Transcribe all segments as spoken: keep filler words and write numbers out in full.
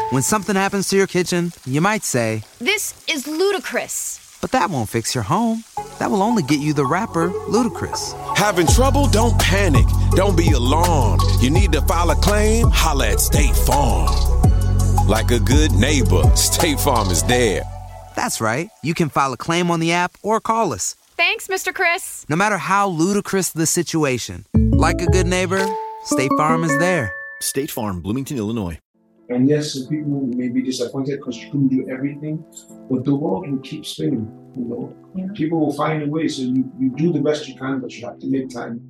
When something happens to your kitchen, you might say, "This is ludicrous." But that won't fix your home. That will only get you the rapper, Ludacris. Having trouble? Don't panic. Don't be alarmed. You need to file a claim? Holla at State Farm. Like a good neighbor, State Farm is there. That's right. You can file a claim on the app or call us. Thanks, Mister Chris. No matter how ludicrous the situation, like a good neighbor, State Farm is there. State Farm, Bloomington, Illinois. And yes, some people may be disappointed because you couldn't do everything, but the world will keep spinning, you know. Yeah. People will find a way, so you, you do the best you can, but you have to make time.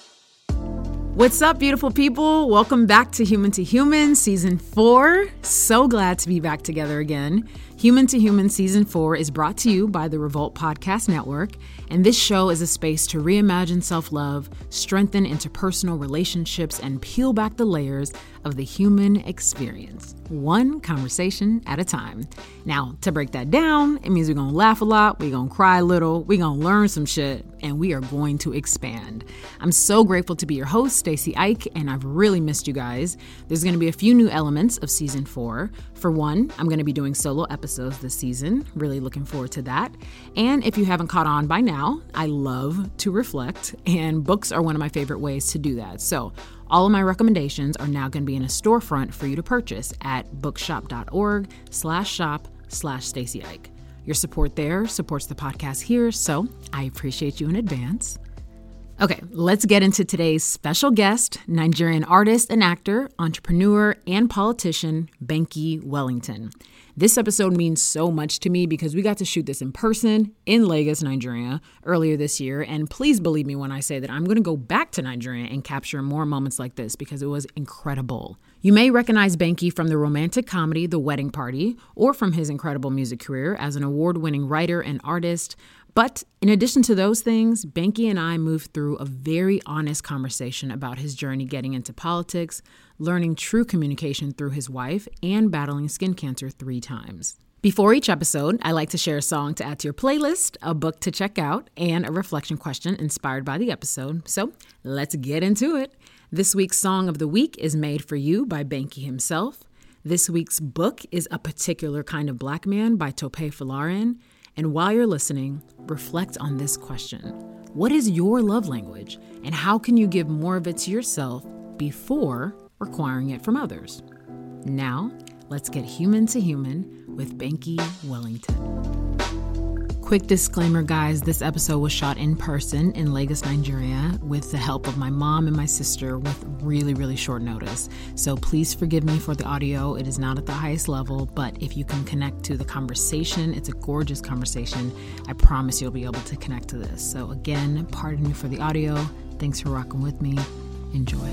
What's up, beautiful people? Welcome back to Human to Human Season four. So glad to be back together again. Human to Human Season four is brought to you by the Revolt Podcast Network, and this show is a space to reimagine self-love, strengthen interpersonal relationships, and peel back the layers of the human experience, one conversation at a time. Now, to break that down, it means we're going to laugh a lot, we're going to cry a little, we're going to learn some shit, and we are going to expand. I'm so grateful to be your host, Stacey Ike, and I've really missed you guys. There's going to be a few new elements of Season four. For one, I'm going to be doing solo episodes this season. Really looking forward to that. And if you haven't caught on by now, I love to reflect, and books are one of my favorite ways to do that. So all of my recommendations are now going to be in a storefront for you to purchase at bookshop.org slash shop slash Stacey Ike. Your support there supports the podcast here, so I appreciate you in advance. Okay, let's get into today's special guest, Nigerian artist and actor, entrepreneur, and politician, Benki Wellington. This episode means so much to me because we got to shoot this in person in Lagos, Nigeria, earlier this year. And please believe me when I say that I'm going to go back to Nigeria and capture more moments like this because it was incredible. You may recognize Benki from the romantic comedy The Wedding Party or from his incredible music career as an award-winning writer and artist. But in addition to those things, Benki and I moved through a very honest conversation about his journey getting into politics, learning true communication through his wife, and battling skin cancer three times. Before each episode, I like to share a song to add to your playlist, a book to check out, and a reflection question inspired by the episode. So let's get into it. This week's Song of the Week is Made for You by Benki himself. This week's book is A Particular Kind of Black Man by Tope Folarin. And while you're listening, reflect on this question. What is your love language? And how can you give more of it to yourself before requiring it from others? Now, let's get human to human with Benki Wellington. Quick disclaimer, guys, this episode was shot in person in Lagos, Nigeria, with the help of my mom and my sister with really, really short notice. So please forgive me for the audio. It is not at the highest level, but if you can connect to the conversation, it's a gorgeous conversation. I promise you'll be able to connect to this. So again, pardon me for the audio. Thanks for rocking with me. Enjoy.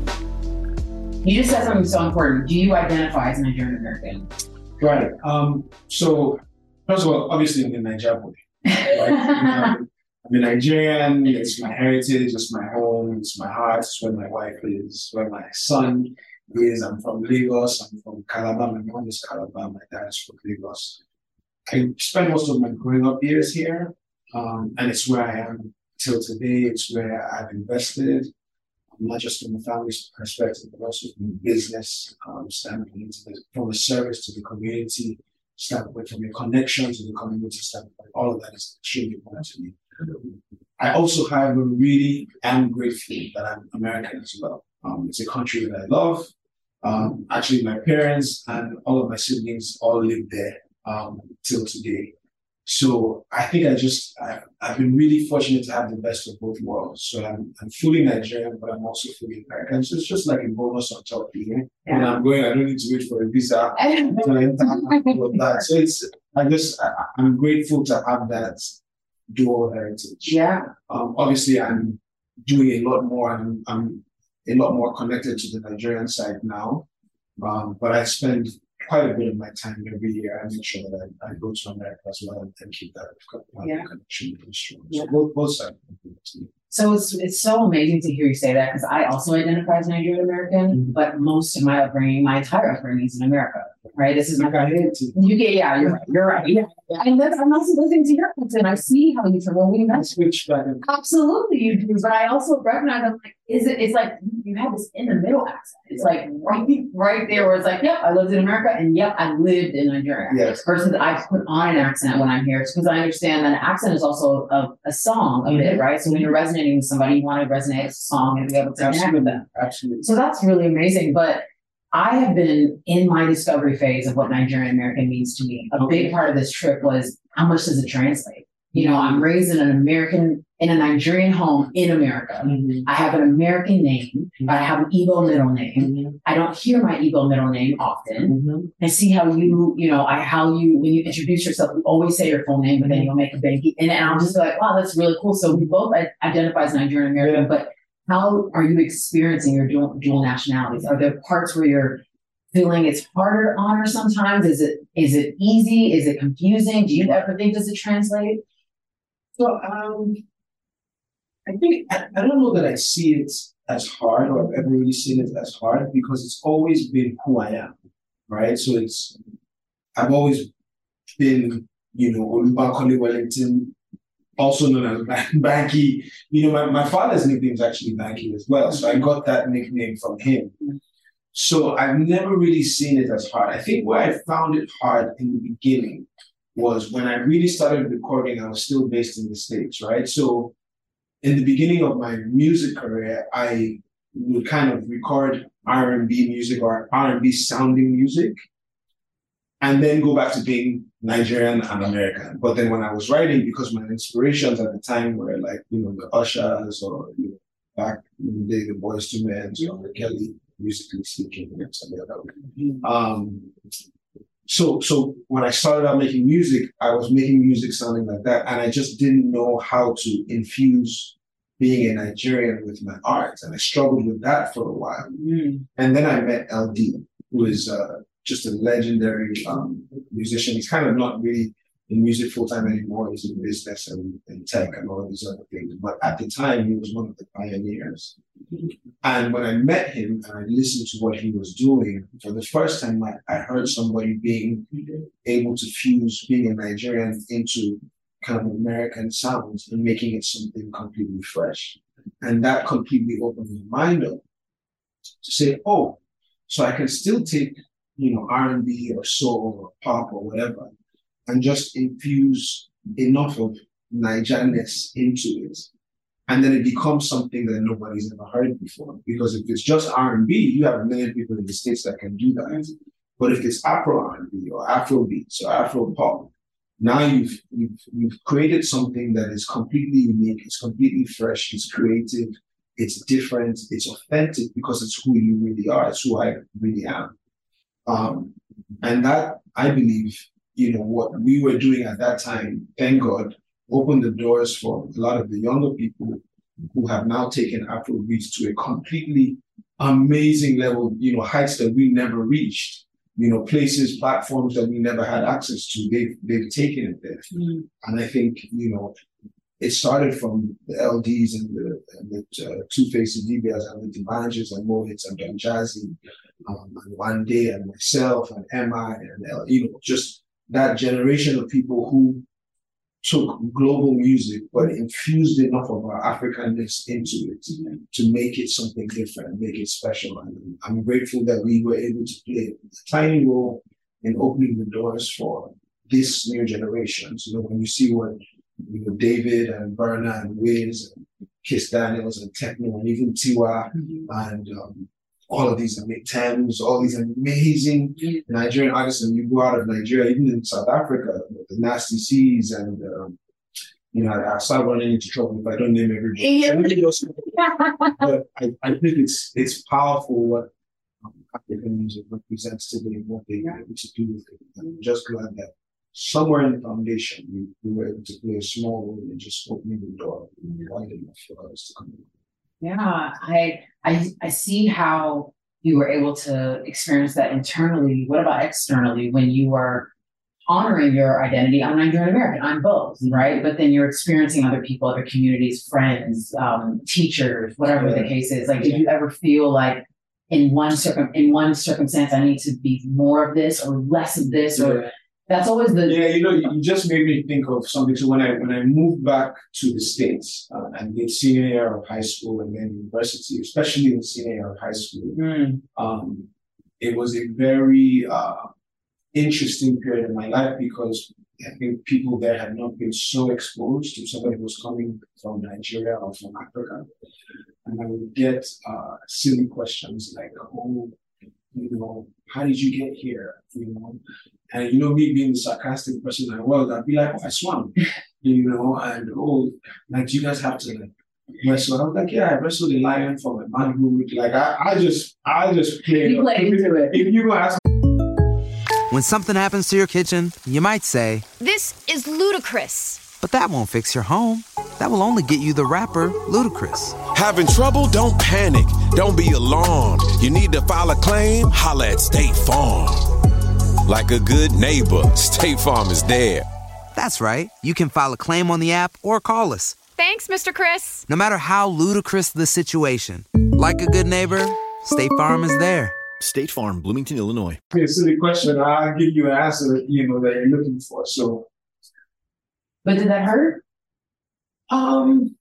You just said something so important. Do you identify as Nigerian American? Right. Um, so, first of all, obviously I'm a Nigerian boy. Right? I'm a Nigerian. It's my heritage. It's my home. It's my heart. It's where my wife is. Where my son is. I'm from Lagos. I'm from Calabar. My mom is Calabar. My dad is from Lagos. I spent most of my growing up years here, um, and it's where I am till today. It's where I've invested, not just from a family's perspective, but also from a business um, standpoint, from a service to the community standpoint, from a connection to the community standpoint. All of that is extremely important to me. I also have a really am grateful that I'm American as well. Um, it's a country that I love. Um, actually, my parents and all of my siblings all live there um, till today. So I think I just, I, I've been really fortunate to have the best of both worlds. So I'm, I'm fully Nigerian, but I'm also fully American. So it's just like a bonus on top, you know? Yeah. When I'm going, I don't need to wait for a visa to enter all of that. So it's, I just, I, I'm grateful to have that dual heritage. Yeah. Um, obviously, I'm doing a lot more, and I'm, I'm a lot more connected to the Nigerian side now. Um, but I spend quite a bit of my time every year. I make sure that I, I go to America as well and keep that yeah. connection with the strong. So yeah. both, both sides. So it's it's so amazing to hear you say that because I also identify as Nigerian American, mm-hmm. but most of my upbringing, my entire upbringing is in America, right? This is my you get yeah, you're right, you're right. Yeah, and then I'm also listening to your content. I see how you from when we met. Switch back. Absolutely, you do. But I also recognize I'm like, is it? It's like you have this in the middle accent. It's like right, right there where it's like, yep, I lived in America, and yep, I lived in Nigeria. Yes. Versus I put on an accent when I'm here because I understand that an accent is also a, a song of mm-hmm. it, right? So when you're resonating with somebody, you want to resonate with a song and be able to connect with them. Absolutely. So that's really amazing. But I have been in my discovery phase of what Nigerian American means to me. A okay. big part of this trip was how much does it translate? You know, I'm raised in an American, in a Nigerian home in America. Mm-hmm. I have an American name, but I have an Igbo middle name. Mm-hmm. I don't hear my Igbo middle name often. Mm-hmm. I see how you, you know, I how you, when you introduce yourself, you always say your full name, but then you'll make a big, and, and I'll just be like, wow, that's really cool. So we both identify as Nigerian American, yeah. but how are you experiencing your dual, dual nationalities? Are there parts where you're feeling it's harder to honor sometimes? Is it is it easy? Is it confusing? Do you ever think, does it translate? So um, I think, I, I don't know that I see it as hard or I've ever really seen it as hard because it's always been who I am, right? So it's, I've always been, you know, Olubankole Wellington, also known as Banky. You know, my, my father's nickname is actually Banky as well. So I got that nickname from him. So I've never really seen it as hard. I think where I found it hard in the beginning was when I really started recording, I was still based in the States, right? So in the beginning of my music career, I would kind of record R and B music or R and B sounding music and then go back to being Nigerian and American. But then when I was writing, because my inspirations at the time were like, you know, the Ushers or, you know, back in the day, the Boyz two Men, or Kelly, musically speaking, and something like that. Um, so, so when I started out making music, I was making music sounding like that, and I just didn't know how to infuse being a Nigerian with my art, and I struggled with that for a while. Mm. And then I met L D, who is uh, just a legendary um, musician. He's kind of not really in music full time anymore. He's in business and, and tech and all of these other things. But at the time, he was one of the pioneers. And when I met him and I listened to what he was doing, for the first time, I, I heard somebody being able to fuse being a Nigerian into kind of American sounds and making it something completely fresh. And that completely opened my mind up to say, oh, so I can still take, you know, R and B or soul or pop or whatever, and just infuse enough of Nigerianness into it. And then it becomes something that nobody's ever heard before. Because if it's just R and B, you have a million people in the States that can do that. But if it's Afro R and B or Afro beats or Afro pop, now you've, you've, you've created something that is completely unique, it's completely fresh, it's creative, it's different, it's authentic because it's who you really are, it's who I really am. Um, and that, I believe, you know, what we were doing at that time, thank God, opened the doors for a lot of the younger people who have now taken Afrobeats to a completely amazing level, you know, heights that we never reached, you know, places, platforms that we never had access to. They've, they've taken it there. Mm. And I think, you know, it started from the L Ds and the, and the uh, Two-Face Adibias and the D'banjos and Mohits and Don Jazzy, um, and One Day and myself and M I and, uh, you know, just that generation of people who took global music, but infused enough of our Africanness into it to make it something different, make it special. And I'm grateful that we were able to play a tiny role in opening the doors for this new generation. So, you know, when you see what, you know, David and Burna and Wiz and Kiss Daniels and Techno and even Tiwa mm-hmm. and um, all of these Thames, all these amazing Nigerian artists, and you go out of Nigeria, even in South Africa, the Nasty Seas, and um, you know, I start running into trouble if I don't name everybody. Yeah. But I, I think it's it's powerful what um, African music represents today, and what they're able to do with it. I'm just glad that somewhere in the foundation, we, we were able to play a small role in just opening the door wide enough for us to come in. Yeah, I, I I see how you were able to experience that internally. What about externally when you were honoring your identity. I'm Nigerian American. I'm both, right? But then you're experiencing other people, other communities, friends, um, teachers, whatever yeah. the case is. Like, did you ever feel like in one circum in one circumstance I need to be more of this or less of this? Or yeah. that's always the yeah. You know, you just made me think of something. So when I when I moved back to the States uh, and did senior year of high school and then university, especially in the senior year of high school, mm. um, it was a very uh, interesting period in my life because I think people there had not been so exposed to somebody who was coming from Nigeria or from Africa. And I would get uh, silly questions like, oh, you know, how did you get here? You know, and you know, me being the sarcastic person I was, I'd be like, oh, I swam, you know, and oh, like, do you guys have to like wrestle? I was like, yeah, I wrestled a lion from a manhood. Like, I, I just, I just played. You played into it. If you go ask. When something happens to your kitchen, you might say, "This is ludicrous." But that won't fix your home. That will only get you the rapper, Ludacris. Having trouble? Don't panic. Don't be alarmed. You need to file a claim? Holla at State Farm. Like a good neighbor, State Farm is there. That's right. You can file a claim on the app or call us. Thanks, Mister Chris. No matter how ludicrous the situation, like a good neighbor, State Farm is there. State Farm, Bloomington, Illinois. It's a silly question. I'll give you an answer that, you know, that you're looking for. So, but did that hurt? Um,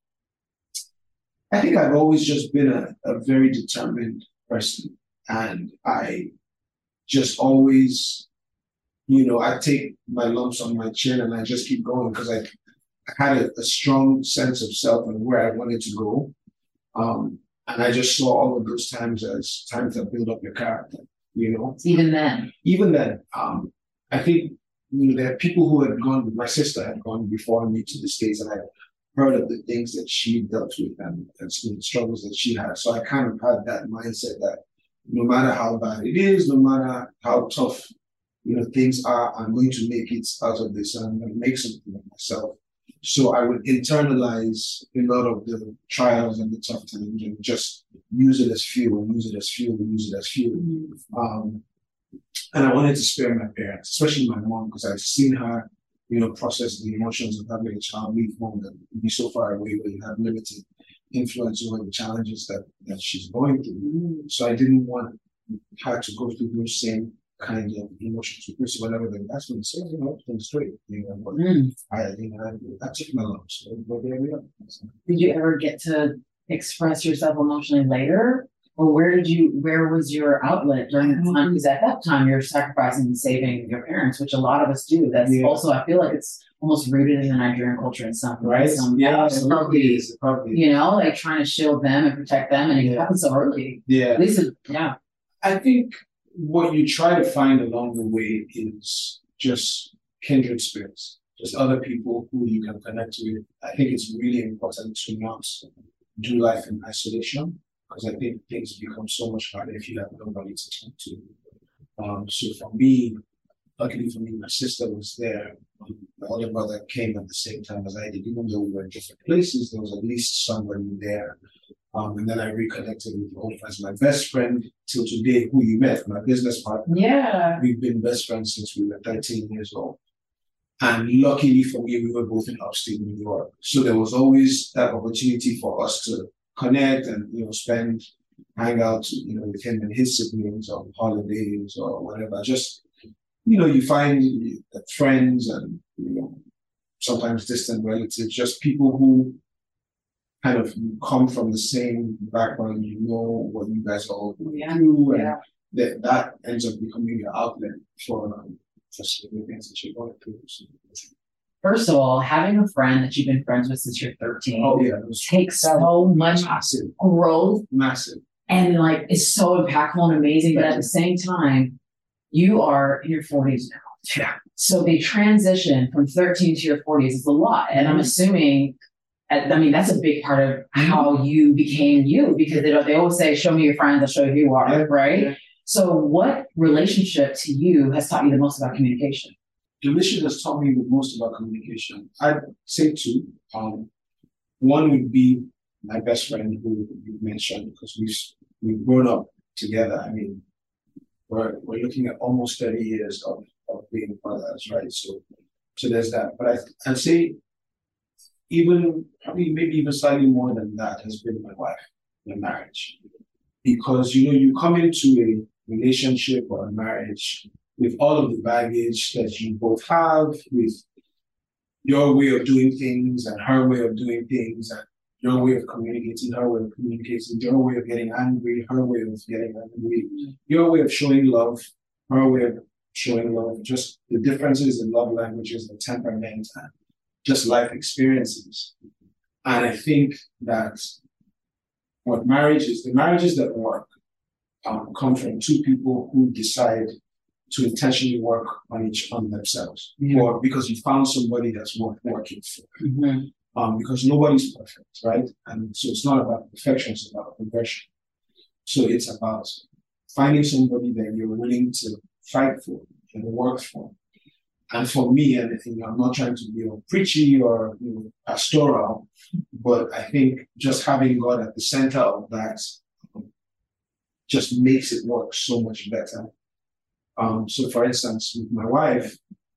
I think I've always just been a, a very determined person. And I just always, you know, I take my lumps on my chin and I just keep going because I, I had a, a strong sense of self and where I wanted to go. Um, and I just saw all of those times as time to build up your character, you know. Even then. Even then. Um, I think, you know, there are people who had gone, my sister had gone before me to the States, and I heard of the things that she dealt with and, and some of the struggles that she had. So I kind of had that mindset that no matter how bad it is, no matter how tough, you know, things are, I'm going to make it out of this and I'm going to make something of myself. So I would internalize a lot of the trials and the tough times and just use it as fuel, use it as fuel, use it as fuel. Um, and I wanted to spare my parents, especially my mom, because I've seen her, you know, process the emotions of having a child leave home and be so far away where you have limited influence over the challenges that, that she's going through. So I didn't want her to go through those same kind of emotions with me. So whenever the investment says, you know, everything's straight, you know, but mm. I, you know, I, I took my lumps. So, but there we are. Did you ever get to express yourself emotionally later? Or where did you, where was your outlet during the time? Because at that time you're sacrificing and saving your parents, which a lot of us do. That's yeah. also, I feel like it's almost rooted in the Nigerian culture in some right? Some yeah, absolutely. It probably. You know, like trying to shield them and protect them, and it yeah. happens so early. Yeah. At least, it, yeah. I think what you try to find along the way is just kindred spirits, just other people who you can connect with. I think it's really important to not do life in isolation, because I think things become so much harder if you have nobody to talk to. Um, so for me, luckily for me, my sister was there. Um, my older brother came at the same time as I did. Even though we were in different places, there was at least somebody there. Um, and then I reconnected with old friends. My best friend till today, who you met, my business partner. Yeah. We've been best friends since we were thirteen years old. And luckily for me, we were both in upstate New York. So there was always that opportunity for us to connect and, you know, spend, hang out, you know, with him and his siblings on holidays or whatever. Just, you know, you find friends and, you know, sometimes distant relatives, just people who kind of come from the same background, you know what you guys all yeah. do, and yeah. that, that ends up becoming your outlet for, um, for certain things that you're going through. First of all, having a friend that you've been friends with since you're thirteen oh, yeah, it was takes so much massive growth. Massive. And like it's so impactful and amazing. But at the same time, you are in your forties now. Yeah. So the transition from thirteen to your forties is a lot. And I'm assuming, I mean, that's a big part of how you became you, because they, they always say, show me your friends, I'll show you who you are, yeah. right? Yeah. So what relationship to you has taught you the most about communication? The relationship has taught me the most about communication. I'd say two. Um, one would be my best friend who you mentioned, because we've, we've grown up together. I mean, we're, we're looking at almost thirty years of, of being brothers, right? So, so there's that. But I, I'd say even, probably maybe even slightly more than that has been my wife in marriage. Because, you know, you come into a relationship or a marriage with all of the baggage that you both have, with your way of doing things and her way of doing things, and your way of communicating, her way of communicating, your way of getting angry, her way of getting angry, your way of showing love, her way of showing love, just the differences in love languages and temperament and just life experiences. And I think that what marriage is, the marriages that work um, come from two people who decide to intentionally work on each on themselves, mm-hmm. or because you found somebody that's worth working for. Mm-hmm. Um, because nobody's perfect, right? And so it's not about perfection, it's about progression. So it's about finding somebody that you're willing to fight for and work for. And for me, and you know, I'm not trying to be you know, preachy or you know, pastoral, but I think just having God at the center of that um, just makes it work so much better. Um, so for instance, with my wife,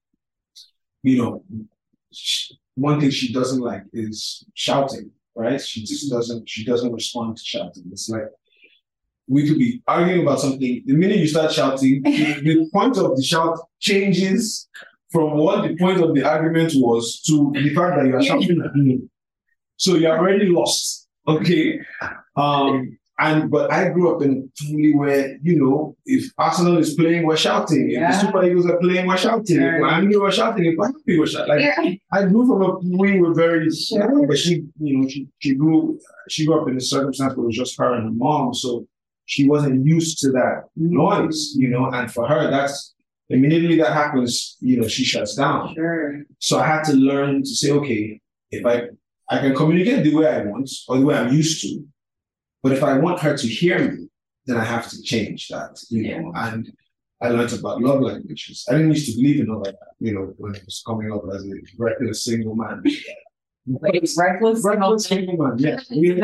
you know, she, one thing she doesn't like is shouting, right? She just doesn't, she doesn't respond to shouting. It's like, we could be arguing about something. The minute you start shouting, the, the point of the shout changes from what the point of the argument was to the fact that you are shouting at me. So you're already lost, okay? Um, and but I grew up in a family where, you know, if Arsenal is playing, we're shouting. Yeah. If the Super Eagles are playing, we're shouting. Yeah. If Miami were shouting, if Miami were shouting. Like, yeah. I grew from a, we were very, sure. But she, you know, she, she grew, she grew up in a circumstance where it was just her and her mom. So she wasn't used to that noise, you know, and for her, that's, immediately that happens, you know, she shuts down. Sure. So I had to learn to say, okay, if I, I can communicate the way I want or the way I'm used to, but if I want her to hear me, then I have to change that, you yeah. know, and I learned about love languages. I didn't used to believe in all of that, you know, when I was coming up as a reckless single man. Wait, reckless, reckless single man, yeah.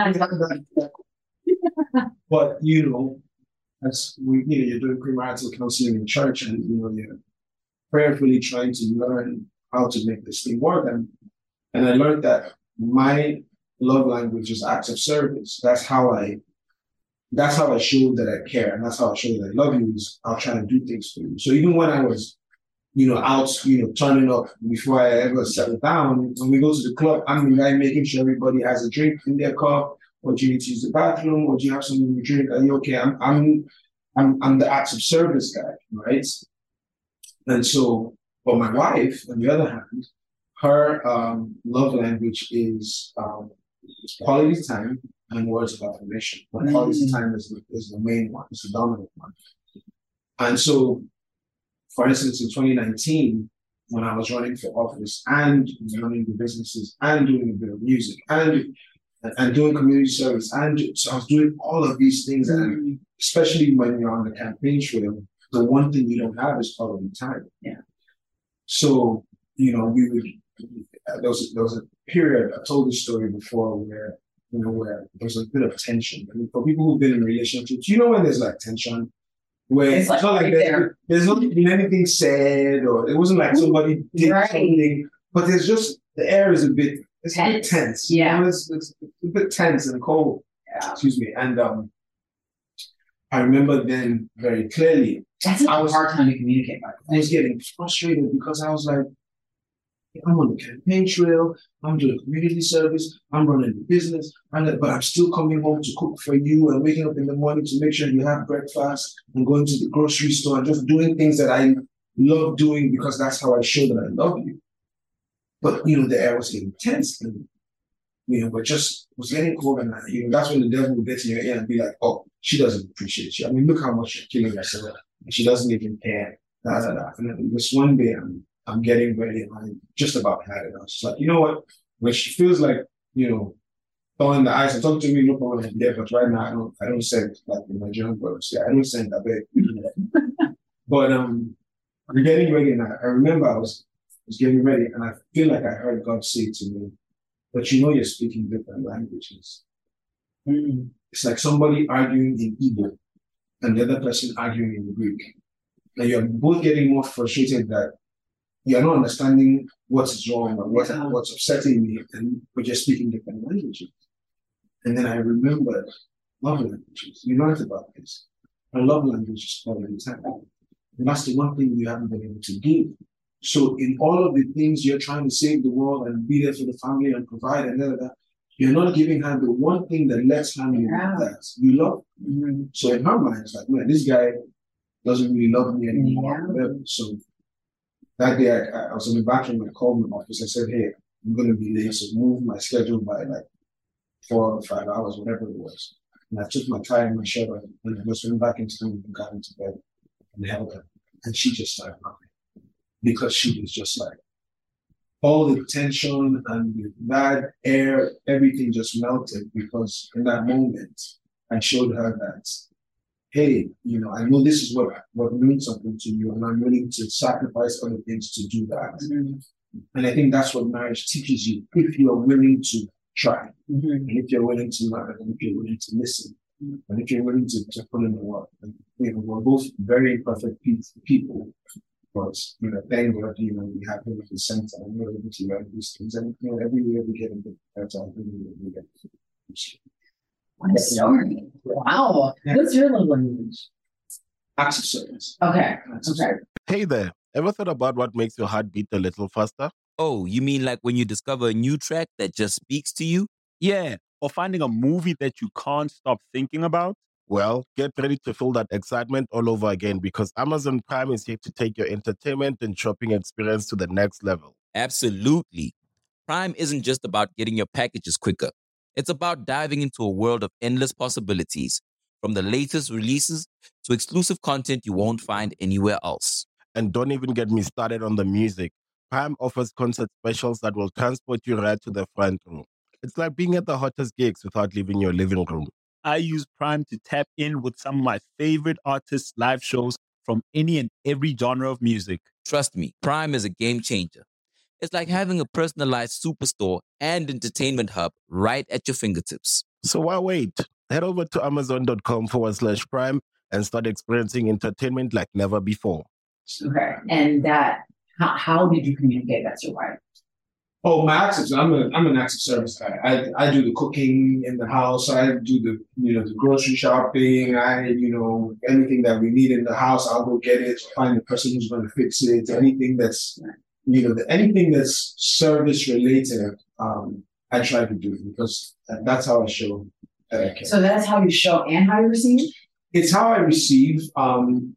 But, you know, as we, you know, you're doing premarital counseling in church and, you know, you're prayerfully trying to learn how to make this thing work. And, and I learned that my love language is acts of service. That's how I, that's how I show that I care. And that's how I show that I love you is I'll try to do things for you. So even when I was, you know, out, you know, turning up before I ever settled down, when we go to the club, I'm the guy making sure everybody has a drink in their cup. Or do you need to use the bathroom? Or do you have something to drink? Are you okay? I'm, I'm, I'm, I'm the acts of service guy, right? And so, but my wife, on the other hand, her um, love language is um, quality time and words of affirmation. But mm-hmm. quality time is the, is the main one, it's the dominant one. And so, for instance, in twenty nineteen, when I was running for office and running the businesses and doing a bit of music and and doing community service. And so I was doing all of these things. And especially when you're on the campaign trail, the one thing you don't have is quality time. Yeah. So, you know, we would, there was, there was a period, I told this story before where, you know, where there was a bit of tension. I mean, for people who've been in relationships, you know, when there's like tension, where it's, it's like not like there's, there. there's not been anything said, or it wasn't like somebody did right. something, but there's just, the air is a bit, It's tense. a bit tense. Yeah. You know, it's, it's a bit tense and cold. Yeah. Excuse me. And um, I remember then very clearly. That's a was, hard time to communicate about. I was getting frustrated because I was like, I'm on the campaign trail, I'm doing community service, I'm running the business, and, but I'm still coming home to cook for you and waking up in the morning to make sure you have breakfast and going to the grocery store and just doing things that I love doing because that's how I show that I love you. But, you know, the air was getting tense and, you know, but just was getting cold. And, you know, that's when the devil will get in your ear and be like, oh, she doesn't appreciate you. I mean, look how much you're killing yourself. And she doesn't even care. Da, da, da. And then this one day I'm, I'm getting ready and I just about had it. I was just like, you know what? When she feels like, you know, throwing the ice and talk to me, no problem there. But right now, I don't, I don't send like the Nigerian brothers. Yeah, I don't send that big. But um, I'm getting ready and I, I remember I was, was getting ready, and I feel like I heard God say to me, but you know you're speaking different languages. Mm. It's like somebody arguing in Igbo and the other person arguing in Greek. and you're both getting more frustrated that you're not understanding what's wrong or what, Yeah. what's upsetting me, and we're just speaking different languages. And then I remembered love languages. You learned about this. A love language is quality time. And that's the one thing you haven't been able to give. So in all of the things you're trying to save the world and be there for the family and provide and all of that, you're not giving her the one thing that lets her know Yeah. that you love. Mm-hmm. So in her mind, it's like, man, this guy doesn't really love me anymore. Yeah. So that day, I, I was in the bathroom. I called my office. I said, "Hey, I'm going to be late, so move my schedule by like four or five hours, whatever it was." And I took my tie and my shirt off, and I just went back into the room and got into bed and held her. And she just started crying because she was just like, all the tension and the bad air, everything just melted, because in that moment, I showed her that, hey, you know, I know this is what, what means something to you, and I'm willing to sacrifice other things to do that. Mm-hmm. And I think that's what marriage teaches you, if you are willing to try, Mm-hmm. and if you're willing to learn, and if you're willing to listen, and if you're willing to, to put in the work. And, you know, we're both very imperfect pe- people, but, you know, thank God, you know, we have him at the center, and we're able to learn these things. And, you know, every year we get a bit better, every year we get better. What a story. Wow. Yeah. What's your love language? Acts of service. Okay. Acts of Okay. service. Hey there. Ever thought about what makes your heart beat a little faster? Oh, you mean like when you discover a new track that just speaks to you? Yeah, or finding a movie that you can't stop thinking about. Well, get ready to feel that excitement all over again, because Amazon Prime is here to take your entertainment and shopping experience to the next level. Absolutely. Prime isn't just about getting your packages quicker. It's about diving into a world of endless possibilities, from the latest releases to exclusive content you won't find anywhere else. And don't even get me started on the music. Prime offers concert specials that will transport you right to the front row. It's like being at the hottest gigs without leaving your living room. I use Prime to tap in with some of my favorite artists' live shows from any and every genre of music. Trust me, Prime is a game changer. It's like having a personalized superstore and entertainment hub right at your fingertips. So why wait? Head over to amazon.com forward slash prime and start experiencing entertainment like never before. Okay. And that, how, how did you communicate that to your wife? Oh, my acts of, I'm a, I'm an acts of service guy. I, I do the cooking in the house. I do the, you know, the grocery shopping. I, you know, anything that we need in the house, I'll go get it. Find the person who's going to fix it. Anything that's, you know, the, anything that's service related, um, I try to do, because that's how I show that I care. So that's how you show and how you receive? It's how I receive. Um,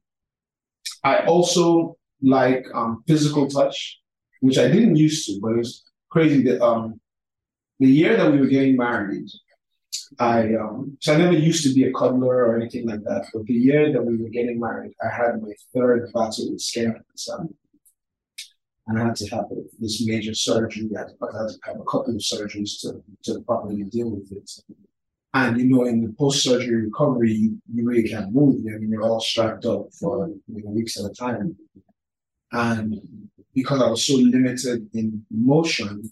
I also like um, physical touch, which I didn't used to, but it's crazy that um, the year that we were getting married, I um, so I never used to be a cuddler or anything like that. But the year that we were getting married, I had my third battle with skin cancer, and I had to have a, this major surgery. I had, to, I had to have a couple of surgeries to to properly deal with it. And you know, in the post-surgery recovery, you, you really can't move. I mean, you're all strapped up for you know, weeks at a time. And because I was so limited in motion,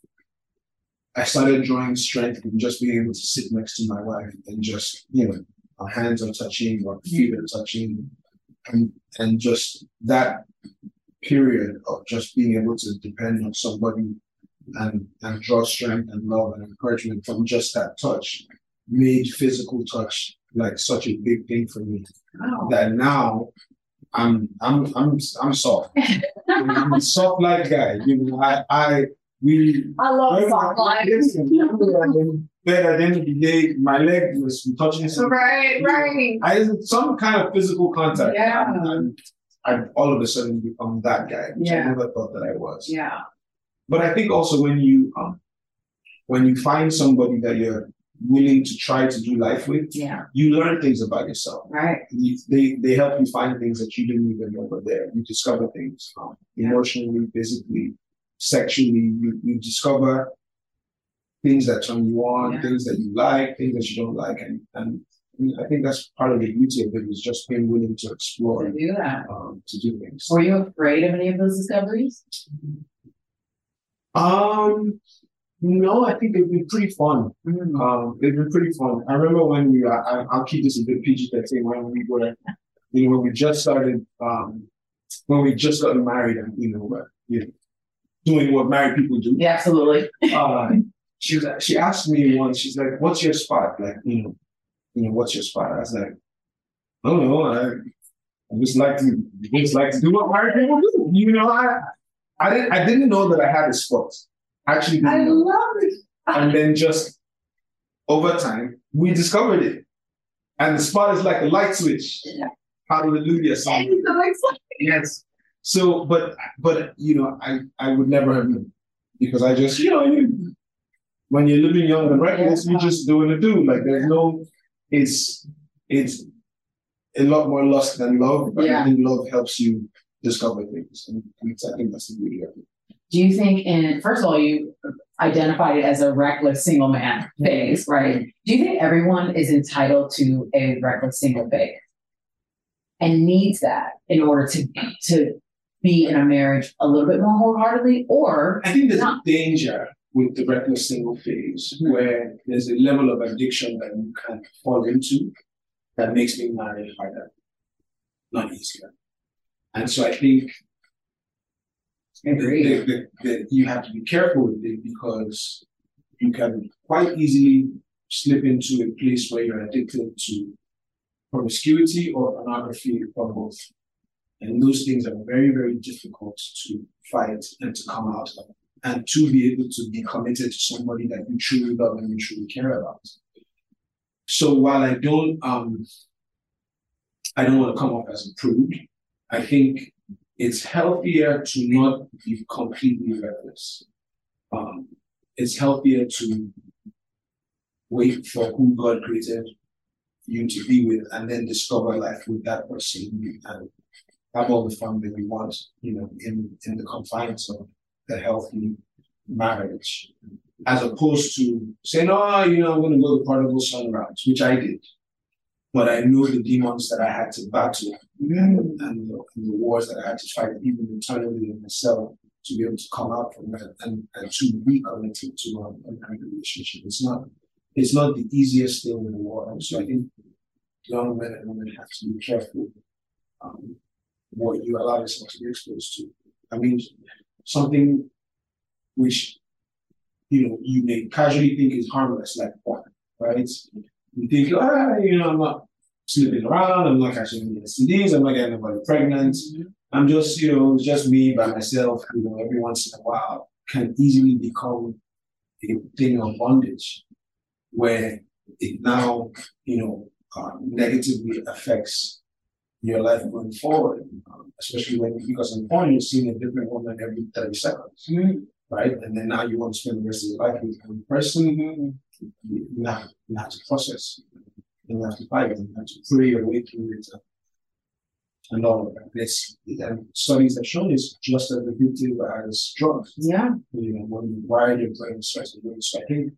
I started drawing strength from just being able to sit next to my wife and just, you know, our hands are touching, our feet are touching, and and just that period of just being able to depend on somebody and and draw strength and love and encouragement from just that touch made physical touch like such a big thing for me. Wow. That now I'm I'm I'm I'm soft. I'm a soft light guy. You know, I I we I love soft life. But at the end of the day, my leg was touching something. Right, right. I some kind of physical contact. Yeah. And I all of a sudden become that guy, which Yeah. I never thought that I was. Yeah. But I think also when you um when you find somebody that you're willing to try to do life with, Yeah. you learn things about yourself. Right. You, they they help you find things that you didn't even know were there. You discover things um, emotionally, physically, sexually. You, you discover things that turn you on, Yeah. things that you like, things that you don't like, and and I think that's part of the beauty of it, is just being willing to explore, To do that. um, to do things. Were you afraid of any of those discoveries? Um, no, I think it'd be pretty fun. Mm. Um, it'd be pretty fun. I remember when we, I, I'll keep this a bit P G thirteen, when we were, you know, when we just started, um, when we just got married and, you know, uh, you know, doing what married people do. Yeah, absolutely. uh, she was, she asked me once, she's like, what's your spot? Like, you know, you know, what's your spot? I was like, I don't know. I, I just like to, just like to do what married people do. You know, I, I didn't, I didn't know that I had a spot. I actually didn't I know. love it. And then just over time, we discovered it. And the spot is like a light switch. Yeah. Hallelujah. Yes. So, but, but, you know, I, I would never have known because I just, you know, you, when you're living young and reckless, you're just doing the do. Like there's no, it's, it's a lot more lust than love, but yeah. I think love helps you discover things. And I think that's the beauty of it. Do you think in, first of all, you identified it as a reckless single man phase, right? Do you think everyone is entitled to a reckless single phase and needs that in order to, to be in a marriage a little bit more wholeheartedly? Or I think there's not? a danger with the reckless single phase mm-hmm. where there's a level of addiction that you can fall into that makes being married harder, not easier. And so I think that, that, that you have to be careful with it because you can quite easily slip into a place where you're addicted to promiscuity or pornography or both. And those things are very, very difficult to fight and to come out of. And to be able to be committed to somebody that you truly love and you truly care about. So while I don't, um, I don't want to come off as a prude, I think it's healthier to not be completely reckless. Um, it's healthier to wait for who God created you to be with and then discover life with that person and have all the fun that we want, you know, in, in the confines of the healthy marriage, as opposed to saying, oh, you know, I'm going to go the prodigal son route, which I did. But I know the demons that I had to battle and, and, the, and the wars that I had to fight, even internally in myself, to be able to come out from that and, and to be connected to a, a relationship. It's not, it's not the easiest thing in the world. So I think young men and women have to be careful um, what you allow yourself to be exposed to. I mean, something which, you know, you may casually think is harmless, like porn, right? You think, ah, you know, I'm not sleeping around, I'm not catching any S T Ds, I'm not getting anybody pregnant. I'm just, you know, just me by myself, you know, every once in a while can easily become a thing of bondage where it now, you know, uh, negatively affects your life going forward, um, especially when, because in porn, you're seeing a different woman every thirty seconds, mm-hmm. right? And then now you want to spend the rest of your life with one person, mm-hmm. you, have, you have to process, you have to fight, you have to pray your way through it, uh, and all of that. It's, and studies have shown it's just as addictive as drugs. Yeah. You know, when you wire your brain starts to do it. So I think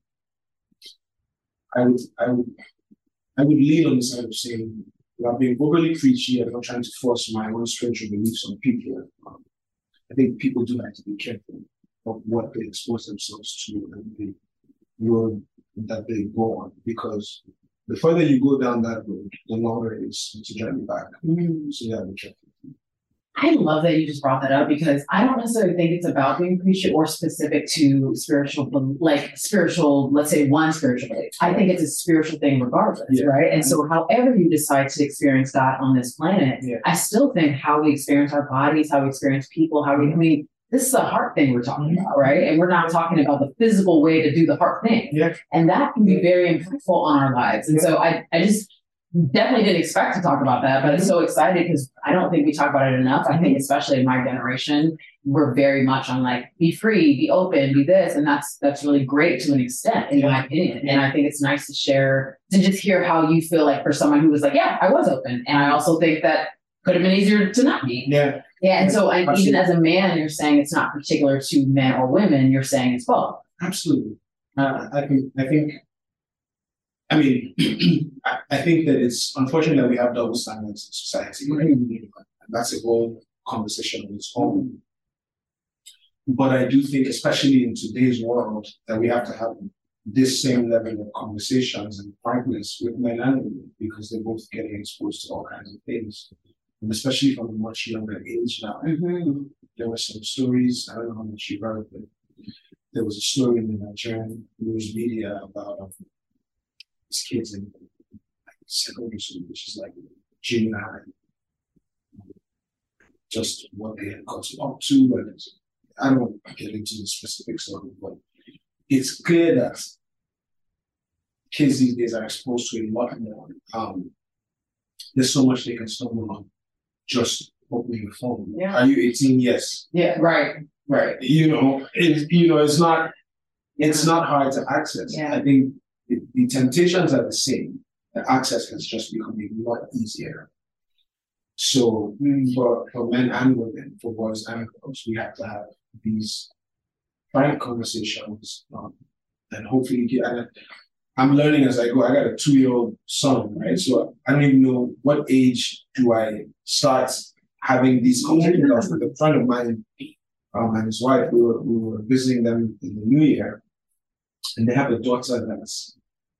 I would, I would, I would lean on the side of saying, I'm being overly preachy. I'm not trying to force my own spiritual beliefs on people. Um, I think people do have to be careful of what they expose themselves to and the road that they go on, because the further you go down that road, the longer it is to journey back. Mm-hmm. So yeah, be careful. I love that you just brought that up because I don't necessarily think it's about being preachy or specific to spiritual, like spiritual, let's say one spiritual belief. I think it's a spiritual thing regardless, yeah. right? And so however you decide to experience God on this planet, yeah. I still think how we experience our bodies, how we experience people, how we, I mean, this is a heart thing we're talking about, right? And we're not talking about the physical way to do the heart thing. Yeah. And that can be very impactful on our lives. And yeah. so I, I just, definitely didn't expect to talk about that, but I'm so excited because I don't think we talk about it enough. I think especially in my generation, we're very much on like, be free, be open, be this. And that's that's really great to an extent, in my opinion. And I think it's nice to share, to just hear how you feel like for someone who was like, yeah, I was open. And I also think that could have been easier to not be. Yeah. Yeah. And so I, even as a man, you're saying it's not particular to men or women, you're saying it's both. Absolutely. Uh, I think, I think, I mean, I, I think that it's unfortunate that we have double standards in society. Mm-hmm. That's a whole conversation on its own. But I do think, especially in today's world, that we have to have this same level of conversations and frankness with men and women because they're both getting exposed to all kinds of things. and especially from a much younger age now. Mm-hmm. There were some stories, I don't know how much you heard, but there was a story in the Nigerian news media about um, these kids in like, secondary school, which is like junior high, just what they had gotten up to. And I don't get into the specifics of it, but it's clear that kids these days are exposed to a lot more. Um, there's so much they can stumble on just opening the phone. Yeah. Are you eighteen? Yes. Yeah, right, right. You know, it, you know, it's not, it's not hard to access. Yeah. I think the, the temptations are the same. The access has just become a lot easier. So mm. for, for men and women, for boys and girls, we have to have these frank conversations, um, and hopefully get. And I'm learning as I go. I got a two-year-old son, right? So I don't even know what age do I start having these conversations with a friend of mine um, and his wife. We were we were visiting them in the new year, and they have a daughter that's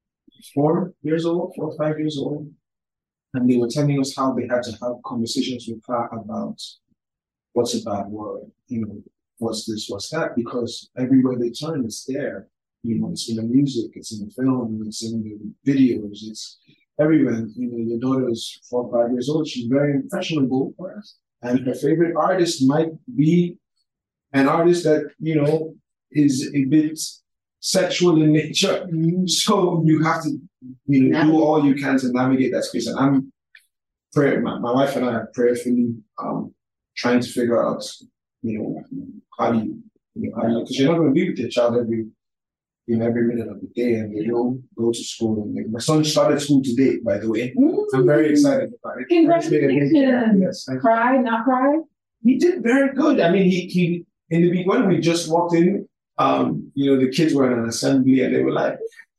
four years old, four or five years old, and they were telling us how they had to have conversations with her about what's a bad word, you know, what's this, what's that, because everywhere they turn, it's there. You know, it's in the music, it's in the film, it's in the videos, it's everywhere. You know, your daughter is four or five years old, she's very impressionable, and her favorite artist might be an artist that, you know, is a bit sexual in nature. Mm-hmm. So you have to, you know, do all you can to navigate that space. And I'm prayer, my, my wife and I are prayerfully um, trying to figure out, you know, how do you, you know, how do you, because you're not going to be with your child every, you know, every minute of the day, and they don't go to school. And my son started school today, by the way. Mm-hmm. I'm very excited about it. Congratulations. Yes, cry, not cry? He did very good. I mean, he, he in the beginning, when we just walked in, um, you know, the kids were in an assembly and they were like,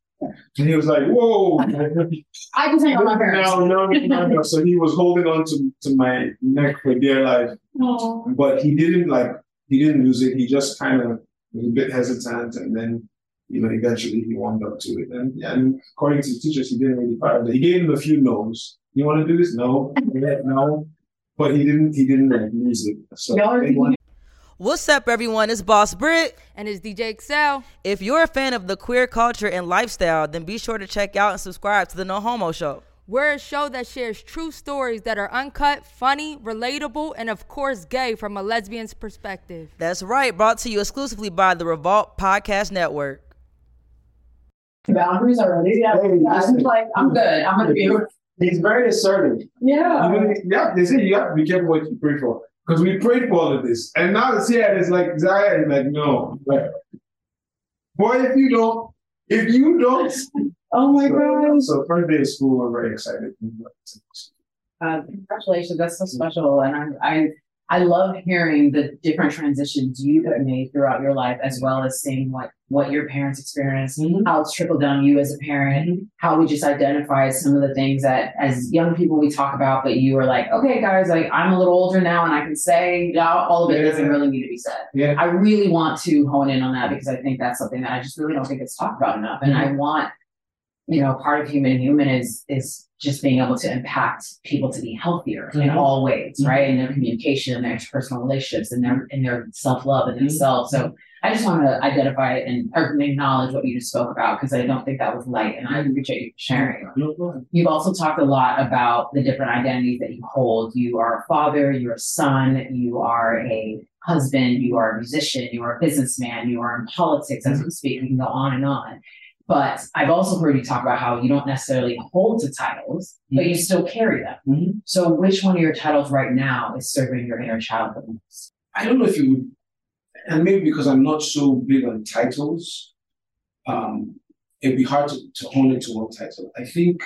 and he was like, whoa. I can tell my parents. No, no, no, no. So he was holding on to, to my neck for dear life. Aww. But he didn't like, he didn't lose it. He just kind of was a bit hesitant, and then, you know, eventually he warmed up to it. And, and according to the teachers, he didn't really fire. He gave him a few no's. You want to do this? No. No. But he didn't, he didn't like lose it. So no, what's up, everyone? It's Boss Britt. And it's D J Excel. If you're a fan of the queer culture and lifestyle, then be sure to check out and subscribe to the No Homo Show. We're a show that shares true stories that are uncut, funny, relatable, and of course gay from a lesbian's perspective. That's right, brought to you exclusively by the Revolt Podcast Network. Boundaries already? Yeah, I'm like, I'm good. I'm going to be... He's very assertive. Yeah. You know, yeah, they say you have to be careful what you pray for. Because we prayed for all of this. And now it's here, and it's like, Zaya is like, no. Like, boy, if you don't, if you don't. Oh my so, God. So first day of school, we're very excited. Uh, congratulations, that's so special. And I, I I love hearing the different transitions you have made throughout your life, as well as seeing what, what your parents experienced, mm-hmm. how it's trickled down you as a parent, mm-hmm. how we just identified some of the things that as young people we talk about, but you were like, okay, guys, like I'm a little older now and I can say, no, all of it yeah. doesn't really need to be said. Yeah. I really want to hone in on that because I think that's something that I just really don't think it's talked about enough. And mm-hmm. I want, you know, part of human human is is just being able to impact people to be healthier mm-hmm. in all ways, mm-hmm. right? In their communication, in their interpersonal relationships, in their in their self-love and mm-hmm. themselves. So I just want to identify and or acknowledge what you just spoke about, because I don't think that was light, and I appreciate you sharing. Mm-hmm. You've also talked a lot about the different identities that you hold. You are a father, you're a son, you are a husband, you are a musician, you are a businessman, you are in politics, as we speak. We can go on and on. But I've also heard you talk about how you don't necessarily hold to titles, mm-hmm. but you still carry them. Mm-hmm. So which one of your titles right now is serving your inner child the most? I don't know if you would, and maybe because I'm not so big on titles, um, it'd be hard to, to hone into one title. I think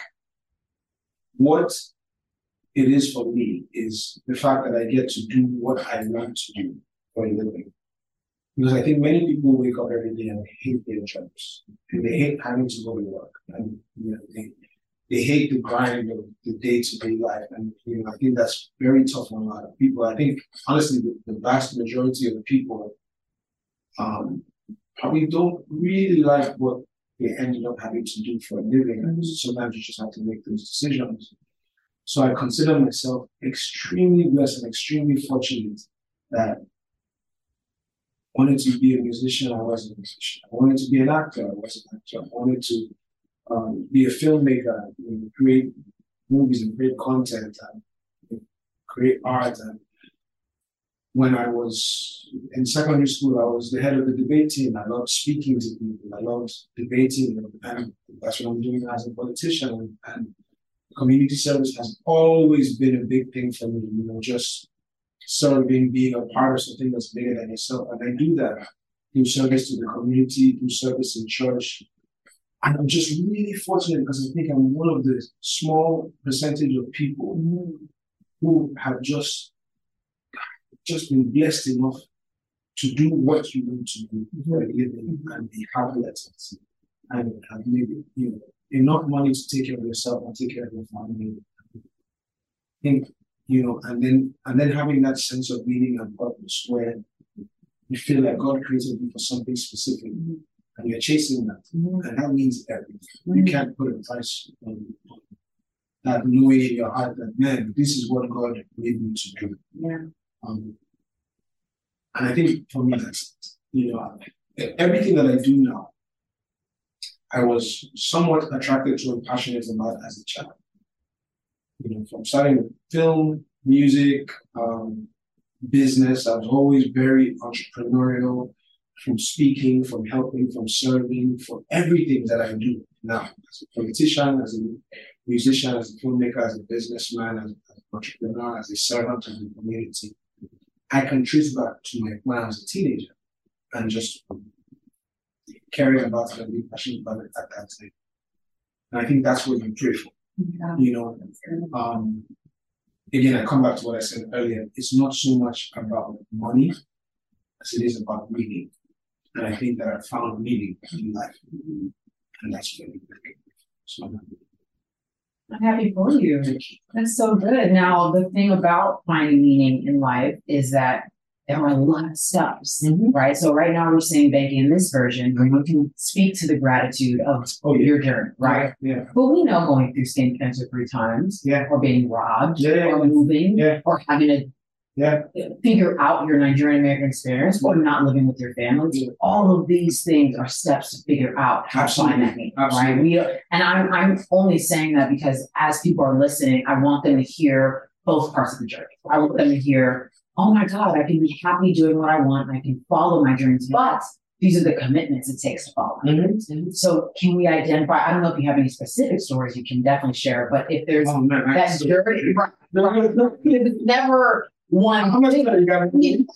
what it is for me is the fact that I get to do what I want to do for a living. Because I think many people wake up every day and they hate their jobs. And they hate having to go to work. And you know, they they hate the grind of the day-to-day life. And you know, I think that's very tough on a lot of people. I think honestly the, the vast majority of the people um, probably don't really like what they ended up having to do for a living. And sometimes you just have to make those decisions. So I consider myself extremely blessed and extremely fortunate that I wanted to be a musician, I was a musician. I wanted to be an actor, I was an actor. I wanted to um, be a filmmaker, you know, create movies and create content and you know, create art. And when I was in secondary school, I was the head of the debate team. I loved speaking to people. I loved debating, and that's what I'm doing as a politician. And, and community service has always been a big thing for me, you know, just serving, being a part of something that's bigger than yourself. And I do that through service to the community, through service in church. And I'm just really fortunate because I think I'm one of the small percentage of people who have just, just been blessed enough to do what you want to do for a living and be happy at it. And have maybe, you know, enough money to take care of yourself and take care of your family. I think, you know, and then and then having that sense of meaning and purpose where you feel like God created you for something specific and you're chasing that. And that means everything. You can't put a price on that, knowing in your heart that, man, this is what God made me to do. Yeah. Um, and I think for me, that's, you know, everything that I do now, I was somewhat attracted to and passionate about as a child. You know, from starting with film, music, um, business, I was always very entrepreneurial, from speaking, from helping, from serving, for everything that I do now. As a politician, as a musician, as a filmmaker, as a businessman, as an entrepreneur, as a servant of the community, I can trace back to my, when I was a teenager and just caring about it and being passionate about it at that time. And I think that's what you pray for. Yeah. You know, um, again, I come back to what I said earlier. It's not so much about money as it is about meaning. And I think that I found meaning in life. And that's very good. So I'm happy. I'm happy for you. That's so good. Now, the thing about finding meaning in life is that there are a lot of steps, mm-hmm. right? So right now we're seeing banking in this version where you can speak to the gratitude of oh, yeah. your journey, right? Yeah, yeah. But we know going through skin cancer three times, yeah. or being robbed, yeah, or moving, yeah. or having to yeah. figure out your Nigerian American experience, or not living with your family. Yeah. All of these things are steps to figure out how Absolutely. to find that meaning, Absolutely. right? We, and I'm, I'm only saying that because as people are listening, I want them to hear both parts of the journey. I want them to hear, oh my God, I can be happy doing what I want. I can follow my dreams, but these are the commitments it takes to follow. Mm-hmm. So can we identify, I don't know if you have any specific stories you can definitely share, but if there's oh, man, that journey, it's never one. How much time you got?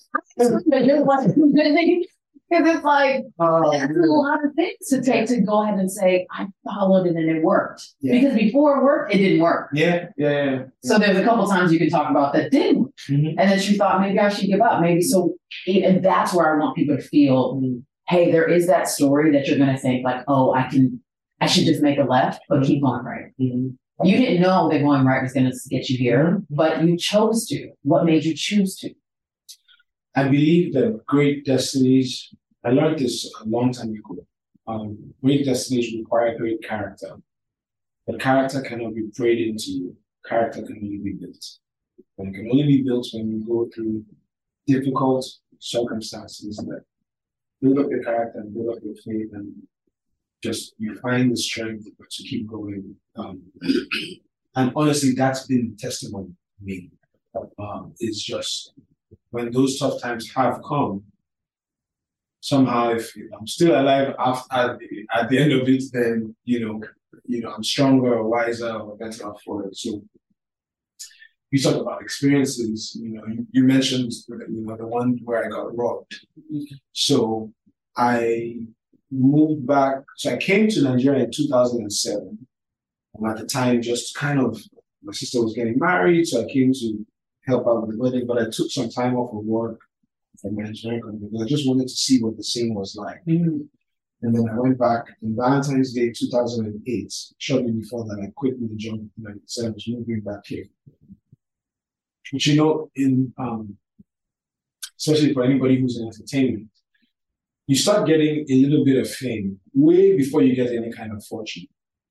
Because it's like, oh, that's a lot of things to take to go ahead and say, I followed it and it worked. Yeah. Because before it worked, it didn't work. Yeah, yeah, yeah. So there's a couple times you can talk about that didn't work. Mm-hmm. And then she thought, maybe I should give up. Maybe so. And that's where I want people to feel, mm-hmm. hey, there is that story that you're going to think like, oh, I can, I should just make a left, but mm-hmm. keep going right. Mm-hmm. You didn't know that going right was going to get you here, but you chose to. What made you choose to? I believe that great destinies, I learned this a long time ago. Um, great destinies require great character. But character cannot be prayed into you. Character can only be built. And it can only be built when you go through difficult circumstances that build up your character and build up your faith, and just you find the strength to keep going. Um, and honestly, that's been the testimony to me. Um, it's just when those tough times have come, somehow, if I'm still alive after, at, the, at the end of it, then you know, you know, I'm stronger or wiser or better off for it. So, you talk about experiences. You know, you, you mentioned, you know, the one where I got robbed. So, I moved back. So I came to Nigeria in two thousand seven. And at the time, just kind of, my sister was getting married, so I came to help out with the wedding. But I took some time off of work from my engineering company because I just wanted to see what the scene was like. Mm-hmm. And then I went back in Valentine's Day two thousand eight. Shortly before that, I quit the job and I said I was moving back here. But you know, in um, especially for anybody who's in entertainment, you start getting a little bit of fame way before you get any kind of fortune.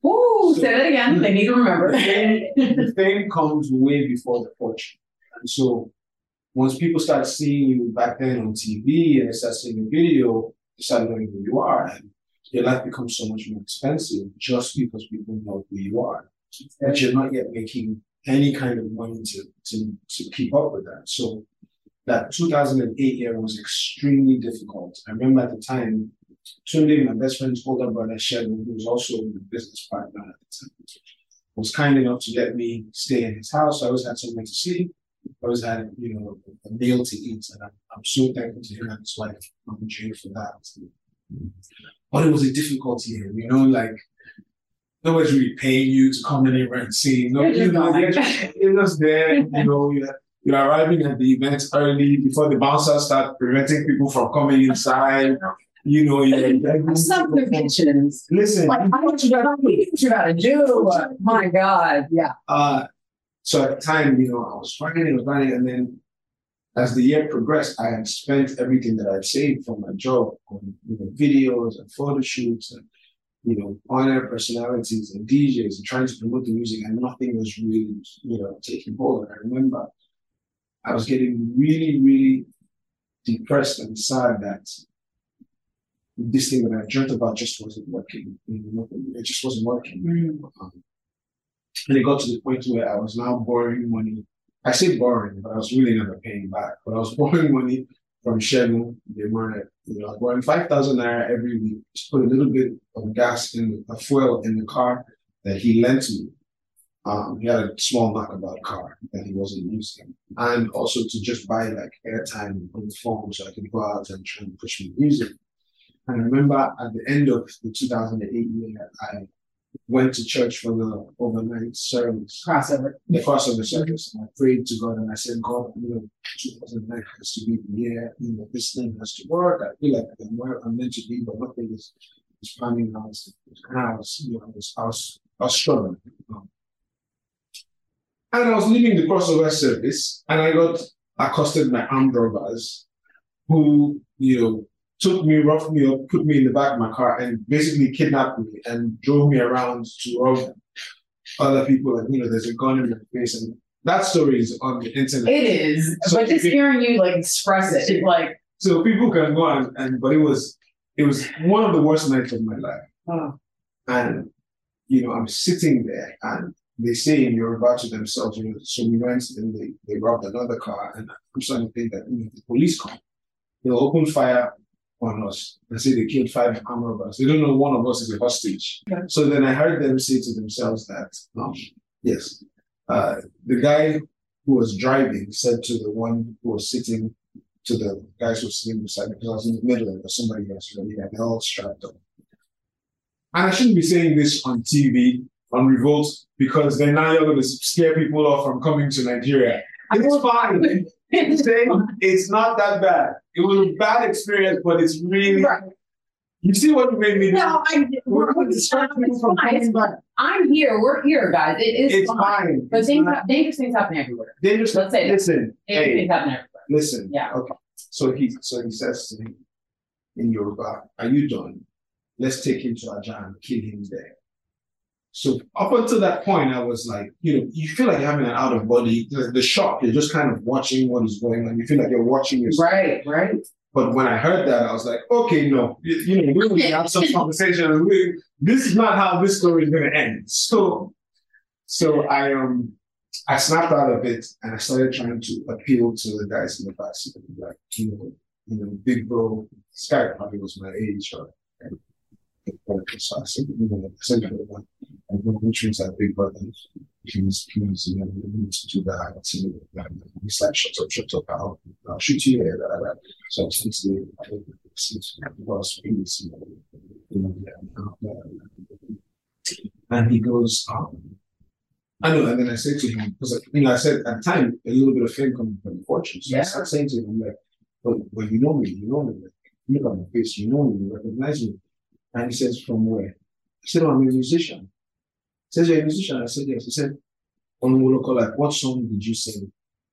Woo, so, say that again. They need to remember. The fame, the fame comes way before the fortune. And so once people start seeing you back then on T V and they start seeing your video, they start knowing who you are. And your life becomes so much more expensive just because people know who you are. But you're not yet making any kind of money to, to, to keep up with that. So that two thousand eight year was extremely difficult. I remember at the time, Tunde, my best friend's older brother, Sheldon, who was also a business partner at the time, was kind enough to let me stay in his house. I always had somewhere to sleep. I always had, you know, a meal to eat. And I'm, I'm so thankful to him and his wife, Mama Jane, for that. But it was a difficult year, you know, like, nobody's really paying you to come anywhere and sing. No, you know, you're just, you're just there, you know, you're, you're arriving at the event early before the bouncers start preventing people from coming inside. You know, you're some conventions. Listen, like, I want you to what you gotta do. My God, yeah. Uh, so at the time, you know, I was running and running, and then as the year progressed, I had spent everything that I'd saved from my job on, you know, videos and photo shoots and, you know, on-air personalities and D Js and trying to promote the music, and nothing was really, you know, taking hold. And I remember I was getting really, really depressed and sad that this thing that I dreamt about just wasn't working. You know, it just wasn't working. Mm. Um, and it got to the point where I was now borrowing money. I say borrowing, but I was really never paying back. But I was borrowing money from Sheldon. They were, you know, I was borrowing five thousand naira every week to put a little bit of gas in, a fuel in the car that he lent me. Um, he had a small knockabout car that he wasn't using, and also to just buy like airtime on the phone so I could go out and try and push my music. And I remember at the end of the two thousand eight year, I went to church for the overnight service. Crossover. The crossover service. And I prayed to God and I said, God, you know, two thousand nine has to be the year, you know, this thing has to work. I feel like I'm where I'm meant to be, but nothing is, is planning out. And I was, you know, I was, I was, I was struggling. You know. And I was leaving the crossover service and I got accosted by armed robbers who, you know, took me, roughed me up, put me in the back of my car and basically kidnapped me and drove me around to rob other people. And, you know, there's a gun in my face. And that story is on the internet. It is. So but just hearing you like express it, it's like. So people can go and, and, but it was, it was one of the worst nights of my life. Oh. And, you know, I'm sitting there and they say in Yoruba to themselves, you know, so we went and they, they robbed another car. And I'm starting to think that, you know, the police come, they'll open fire on us and say they killed five armed robbers. They don't know one of us is a hostage. Okay. So then I heard them say to themselves that, um, yes, uh, the guy who was driving said to the one who was sitting, to the guys who were sitting beside me, because I was in the middle and there's somebody else, you know, they're all strapped up. And I shouldn't be saying this on T V, on Revolt, because then now you're going to scare people off from coming to Nigeria. It's fine. It's not that bad. It was a bad experience, but it's really. Right. You see what you made me do? No, I. We're, we're distract people from coming back. I'm here. We're here, guys. It is it's fine. fine. But it's things, not, dangerous things happen everywhere. Dangerous. Let's say listen. That. Dangerous hey, things happen everywhere. Listen. Yeah. Okay. So he, so he says to me in Yoruba, "Are you done? Let's take him to Aja and kill him there." So up until that point, I was like, you know, you feel like you're having an out of body, the, the shock, you're just kind of watching what is going on. You feel like you're watching yourself. Right, right. But when I heard that, I was like, okay, no, you, you know, we will have some conversation. We, this is not how this story is going to end. So, so I um, I snapped out of it and I started trying to appeal to the guys in the back seat, like, you know, you know, big bro, this guy probably was my age, or. So I said, you know, I said, I know which ones are big brothers. He was, he was, you know, we need to do that. I said, he's like, shut up, shut up, I'll, I'll shoot you here. That, that. So I said to him, I think it's was peace, you know, and he goes, um, I know, and then I said to him, because, you know, I said at the time, a little bit of fame coming from the fortune. So yeah. I started saying to him, I'm like, but, but you know me, you know me, like, look at my face, you know me, you recognize me. And he says, from where? I said, oh, I'm a musician. He says, you're a musician? I said, yes. He said, on Moloko, like, what song did you sing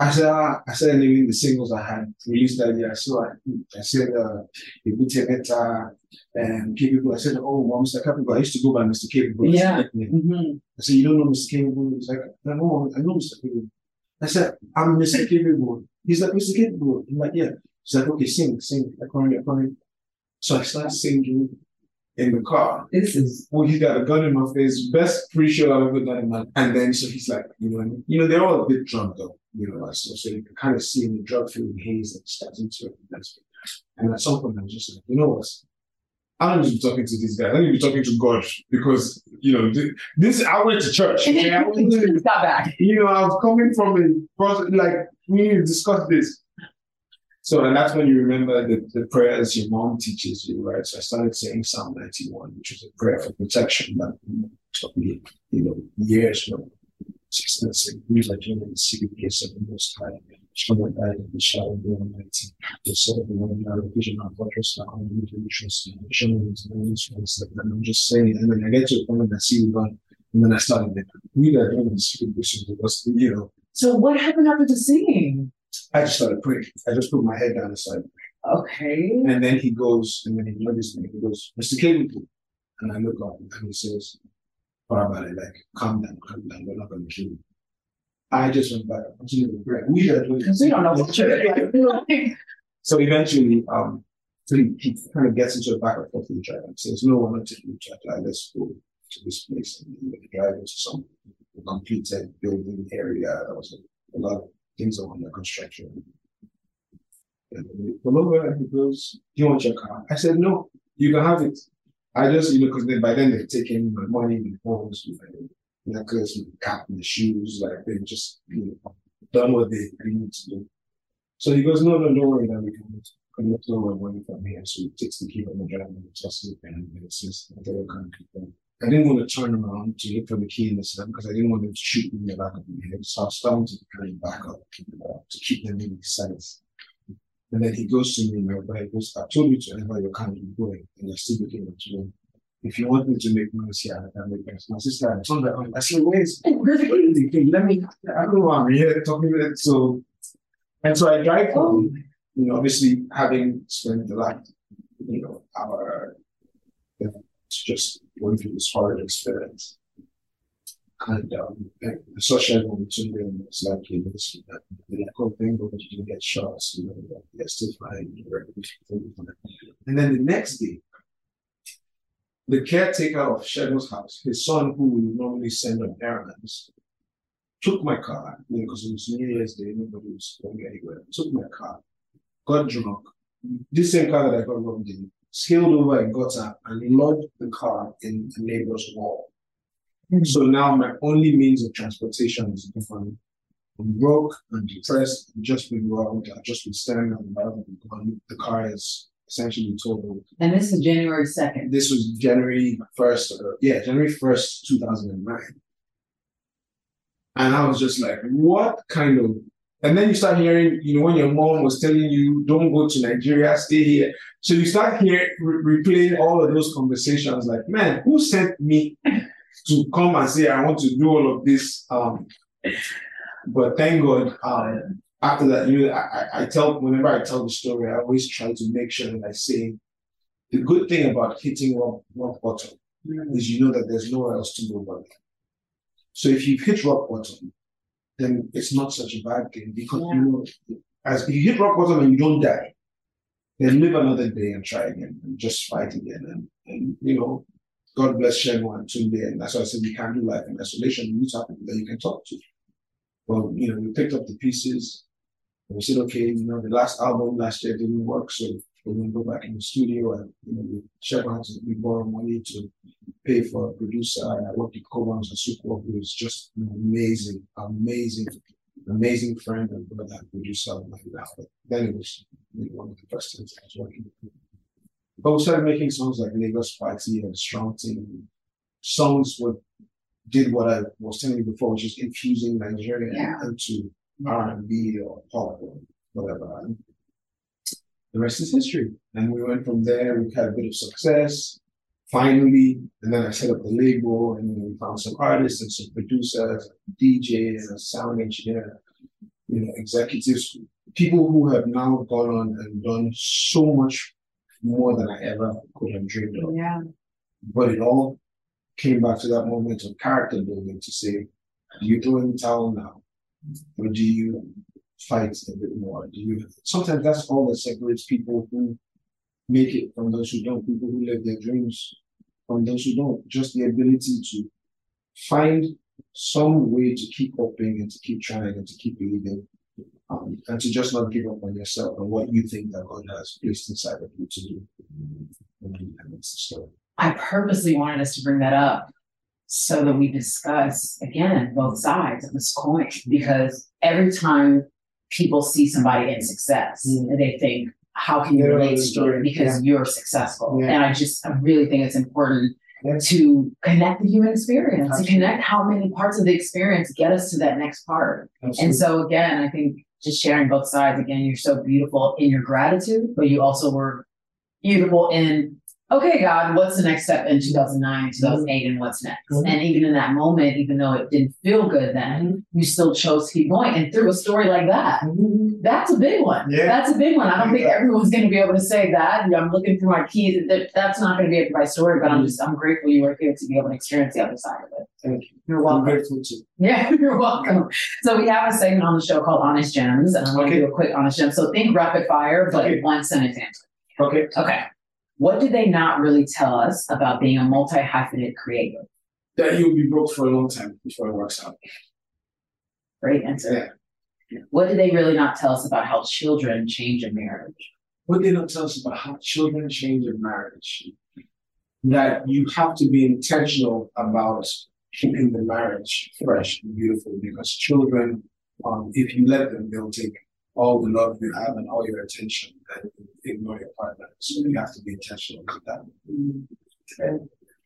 I said, ah, I started naming the singles I had released that year. So I, I said, uh, Ibute Meta and Capable. I said, oh, well, Mister Capable. I used to go by Mister Capable. Yeah. Mm-hmm. I said, you don't know Mister Capable? He's like, I know, I know Mister Capable. I said, I'm Mister Capable. He's like, Mister Capable. I'm like, yeah. He's like, okay, sing, sing. I can't, I can't. So I started singing in the car. This is well, he got a gun in my face. Best pre-show I've ever done in my life. And then so he's like, you know, you know, they're all a bit drunk though, you know, so, so you can kind of see in the drug feeling haze that starts into it. And at some point I was just like, you know what? I don't need to be talking to these guys. I need to be talking to God because, you know, this, I went to church. Okay? I wasn't, got back. You know, I was coming from a, like, we need to discuss this. So, and that's when you remember the, the prayers your mom teaches you, right? So I started saying Psalm ninety-one, which is a prayer for protection that took me, you know, years from success. Things like you know, the secret place of the Most High, someone died in the shadow of the Almighty, the soul of the one out of vision of fortress, the army of the trust, the vision of the instruments. And I'm just saying, and then I get to a point that I see you gone, and then I started it. We are doing the secret place of the, you know. So what happened after the singing? I just started praying. I just put my head down and started praying. Okay. And then he goes, and then he noticed me. He goes, Mister Capable. And I look up and he says, what about it? Like, calm down, calm down. We're not going to kill you. I just went back. I continued to pray. We are doing Because we don't know what you're doing. So eventually, um, so he, he kind of gets into a back and forth with the driver and says, no, we're not taking the driver. Let's go to this place. And the driver to some completed building area. That was a, a lot of things are under construction. And we pull over and he goes, do you want your car? I said, no, you can have it. I just, you know, because by then they've taken my money, my phones, my necklace, my cap, my shoes, like they've just, you know, done what they need to do. So he goes, no, no, don't worry, that we can collect all my money from here. So he takes the key from the driver and tosses it and it says, I I didn't want to turn around to look for the key in the system because I didn't want them to shoot me in the back of my head. So I was starting to kind of back up uh, to keep them in sights. And then he goes to me and he goes, I told you to enter your car and you're going, and you're still looking at you. If you want me to make noise here, I can make noise. My sister, I told her, I said, where's the key? Let me, I don't know why I'm here talking with it. So, and so I drive home, you know, obviously having spent the last, you know, hour, uh, just going through this horrid experience. And um, I saw Sheldon Tunde and it's like, you know, this, that, like, oh, thank God you didn't get shots, you know, they're still fine. And then the next day, the caretaker of Sheldon's house, his son, who we normally send on errands, took my car, you know, because it was New Year's Day, nobody was going anywhere, took my car, got drunk. This same car that I got robbed in, scaled over and got up and lodged the car in the neighbor's wall. Mm-hmm. So now my only means of transportation is different. I'm broke, I'm depressed, I've just been robbed, I've just been standing on the bottom of the gun. The car is essentially totaled. And this is January second. This was January first, or, yeah, January first, two thousand nine. And I was just like, what kind of, and then you start hearing, you know, when your mom was telling you, don't go to Nigeria, stay here. So you start hearing, re- replaying all of those conversations like, man, who sent me to come and say, I want to do all of this? Um, but thank God, um, after that, you know, I, I tell, whenever I tell the story, I always try to make sure that I say, the good thing about hitting rock, rock bottom mm-hmm. is you know that there's nowhere else to go but. So if you've hit rock bottom, then it's not such a bad thing because yeah. you know, as if you hit rock bottom and you don't die, then live another day and try again and just fight again. And, and you know, God bless Shenwa and Tunde, and that's why I said we can't do life in isolation. You need to have people that you can talk to. Well, you know, we picked up the pieces and we said, okay, you know, the last album last year didn't work, so we're going to go back in the studio and, you know, we Shenwa had to we borrow money to pay for a producer. And I worked with Kobans and Sukwo, who is just an amazing, amazing, amazing friend and brother and producer of my life. But then it was you know, one of the first things I was working with. But we started making songs like Lagos Party and Strong Team. Songs what did what I was telling you before, which is infusing Nigerian yeah. into R and B or pop or whatever. And the rest is history. And we went from there, we had a bit of success. Finally, and then I set up the label, and then we found some artists and some producers, a D J, and a sound engineer. you know, executives, people who have now gone on and done so much more than I ever could have dreamed of. Yeah. But it all came back to that moment of character building to say, do you throw in the towel now? Or do you fight a bit more? Do you sometimes that's all that separates people who make it from those who don't, people who live their dreams from those who don't. Just the ability to find some way to keep hoping and to keep trying and to keep believing, um, and to just not give up on yourself and what you think that God has placed inside of you to do. And that's the story. I purposely wanted us to bring that up so that we discuss, again, both sides of this coin, because every time people see somebody in success, mm. they think, how can you yeah, relate to you because yeah. you're successful? Yeah. And I just, I really think it's important yeah. to connect the human experience, Absolutely. to connect how many parts of the experience get us to that next part. Absolutely. And so again, I think just sharing both sides, again, you're so beautiful in your gratitude, but you also were beautiful in, okay, God, what's the next step in two thousand nine, two thousand eight, and what's next? Mm-hmm. And even in that moment, even though it didn't feel good then, mm-hmm. you still chose to keep going. And through a story like that, mm-hmm. that's a big one. Yeah. That's a big one. I don't think everyone's going to be able to say that. I'm looking through my keys. That's not going to be a my story, but I'm just, I'm grateful you were here to be able to experience the other side of it. Thank you. You're welcome. I'm grateful too. Yeah, you're welcome. So we have a segment on the show called Honest Gems, and I'm going to okay. do a quick Honest Gem. So think rapid fire, but okay. one sentence answer. Okay. Okay. What did they not really tell us about being a multi-hyphenate creative? That you'll be broke for a long time before it works out. Great answer. Yeah. What did they really not tell us about how children change a marriage? What did they not tell us about how children change a marriage? That you have to be intentional about keeping the marriage fresh and beautiful, because children, um, if you let them, they'll take all the love you have and all your attention and ignore your partner. So you have to be intentional with that. Okay.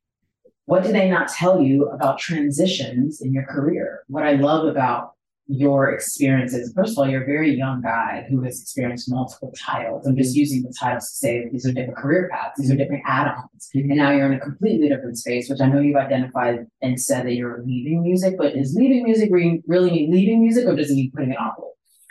What do they not tell you about transitions in your career? What I love about your experiences, first of all, you're a very young guy who has experienced multiple titles. I'm just using the titles to say that these are different career paths, these are different add-ons. And now you're in a completely different space, which I know you've identified and said that you're leaving music, but is leaving music really mean leaving music, or does it mean putting it on hold?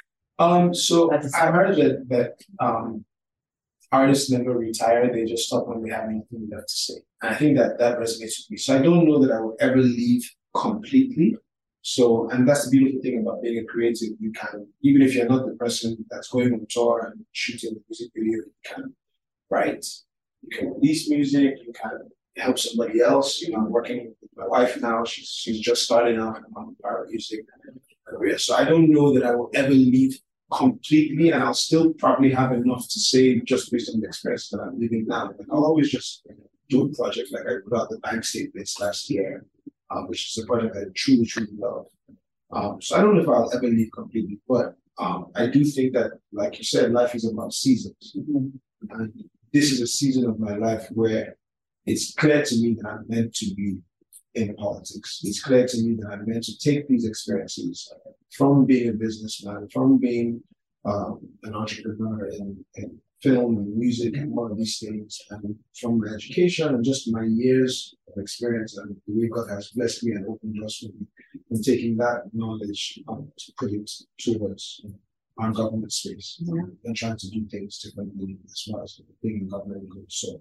Um, so I heard that that um, artists never retire; they just stop when they have anything left to say. And I think that that resonates with me. So I don't know that I will ever leave completely. So, and that's the beautiful thing about being a creative. You can, even if you're not the person that's going on tour and shooting the music video, you can write, you can release music, you can help somebody else. You know, I'm working with my wife now. She's she's just starting out on our music career. So I don't know that I will ever leave completely, and I'll still probably have enough to say just based on the experience that I'm living now. But I'll always just do a project like I put out the bank statements last year, um, which is a project I truly, truly love. Um, so I don't know if I'll ever leave completely, but um, I do think that, like you said, life is about seasons. Mm-hmm. And this is a season of my life where it's clear to me that I'm meant to be in politics. It's clear to me that I'm meant to take these experiences from being a businessman, from being um, an entrepreneur in, in film and music and all of these things, and from my education and just my years of experience and the way God has blessed me and opened doors for me, and taking that knowledge um, to put it towards our government space, yeah. and trying to do things differently as far as being in government goes. So,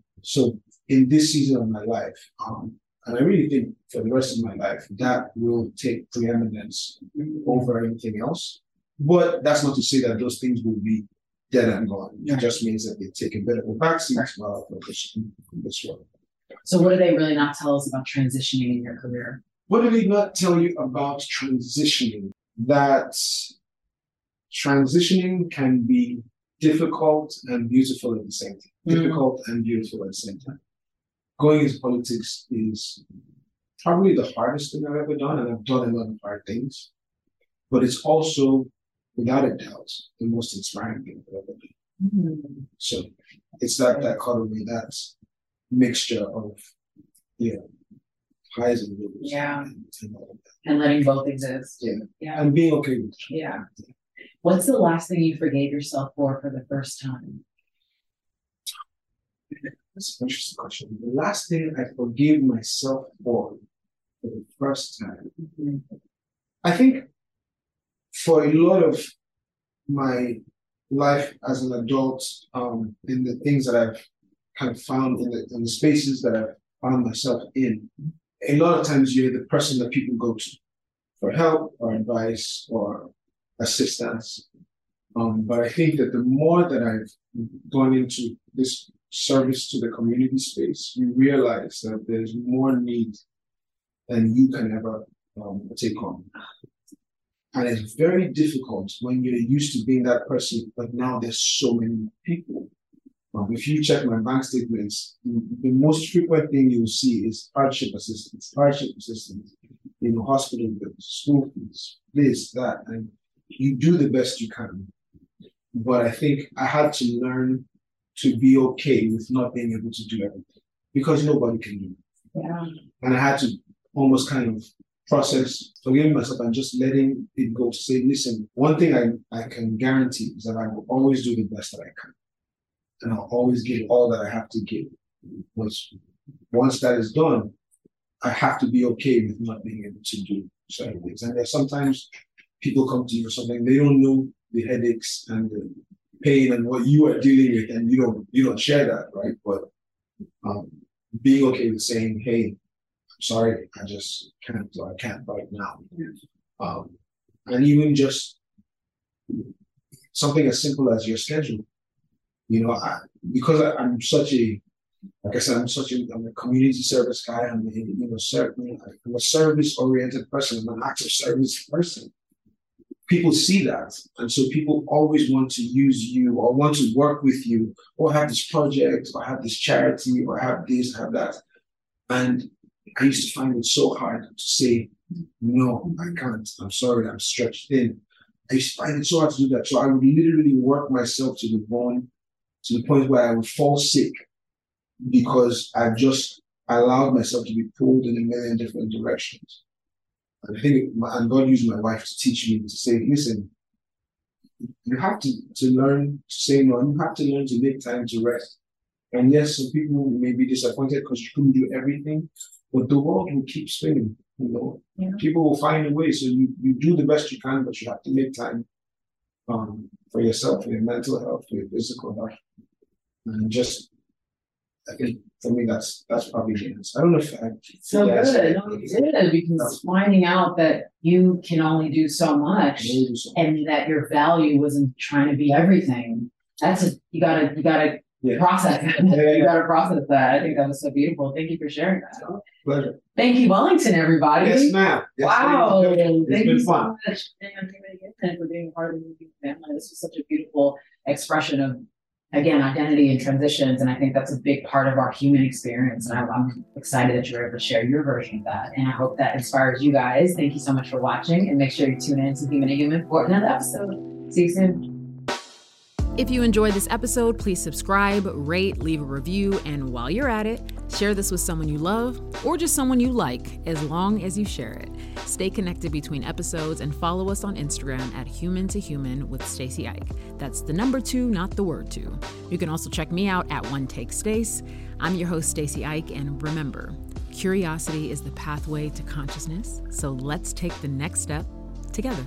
so in this season of my life, um, and I really think for the rest of my life, that will take preeminence over anything else. But that's not to say that those things will be dead and gone. It just means that they take a bit of a backseat while I focus on this world. So what do they really not tell us about transitioning in your career? What do they not tell you about transitioning? That transitioning can be difficult and beautiful at the same time. Mm-hmm. Difficult and beautiful at the same time. Going into politics is probably the hardest thing I've ever done, and I've done a lot of hard things. But it's also, without a doubt, the most inspiring thing I've ever done. Mm-hmm. So it's that dichotomy, that mixture of, you know, highs and lows. Yeah. And, and, all of that. And letting both exist. Yeah. Yeah. And being okay with it. Yeah. What's the last thing you forgave yourself for for the first time? That's an interesting question. The last thing I forgave myself for for the first time, mm-hmm. I think for a lot of my life as an adult, um, in the things that I've kind of found in the, in the spaces that I've found myself in, a lot of times you're the person that people go to for help or advice or assistance. Um, but I think that the more that I've gone into this service to the community space, you realize that there's more need than you can ever um, take on. And it's very difficult when you're used to being that person, but now there's so many people. Um, if you check my bank statements, the most frequent thing you'll see is hardship assistance, hardship assistance, you know, hospital bills, school fees, this, that, and you do the best you can. But I think I had to learn to be okay with not being able to do everything because nobody can do it. Yeah. And I had to almost kind of process forgiving myself and just letting it go to say, listen, one thing I, I can guarantee is that I will always do the best that I can. And I'll always give all that I have to give. Once, once that is done, I have to be okay with not being able to do certain things. And there's sometimes people come to you for something, they don't know the headaches and the pain and what you are dealing with, and you don't you don't share that, right? But um, being okay with saying, hey, I'm sorry, I just can't, I can't right now. Um, and even just something as simple as your schedule. You know, I, because I, I'm such a, like I said, I'm such a, I'm a community service guy. I'm a, you know, ser- I'm a service-oriented person. I'm an active service person. People see that, and so people always want to use you or want to work with you, or have this project, or have this charity, or have this, have that. And I used to find it so hard to say, no, I can't. I'm sorry, I'm stretched thin. I used to find it so hard to do that. So I would literally work myself to the bone, to the point where I would fall sick because I've just allowed myself to be pulled in a million different directions. And I think, and God used my wife to teach me to say, listen, you have to, to learn to say no, and you have to learn to make time to rest. And yes, some people may be disappointed because you couldn't do everything, but the world will keep spinning, you know. Yeah. People will find a way. So you, you do the best you can, but you have to make time um, for yourself, for your mental health, for your physical health. And just, I think for me, that's that's probably the answer. I don't know if I. So good. No, you did, because finding out that you can only do so much and that your value wasn't trying to be everything. That's a, you gotta, you gotta yeah. process it. Yeah, yeah, yeah. You gotta process that. I think that was so beautiful. Thank you for sharing that. Pleasure. Thank you, Wellington, everybody. Yes, ma'am. Yes, wow. Ma'am. Thank it's you been so fun. much and for being part of the movie family. This was such a beautiful expression of, again, identity and transitions. And I think that's a big part of our human experience. And I, I'm excited that you're able to share your version of that. And I hope that inspires you guys. Thank you so much for watching, and make sure you tune in to Human to Human for another episode. See you soon. If you enjoyed this episode, please subscribe, rate, leave a review, and while you're at it, share this with someone you love or just someone you like, as long as you share it. Stay connected between episodes and follow us on Instagram at Human to Human with Stacey Ike. That's the number two, not the word two. You can also check me out at One Take Stace. I'm your host, Stacey Ike, and remember, curiosity is the pathway to consciousness, so let's take the next step together.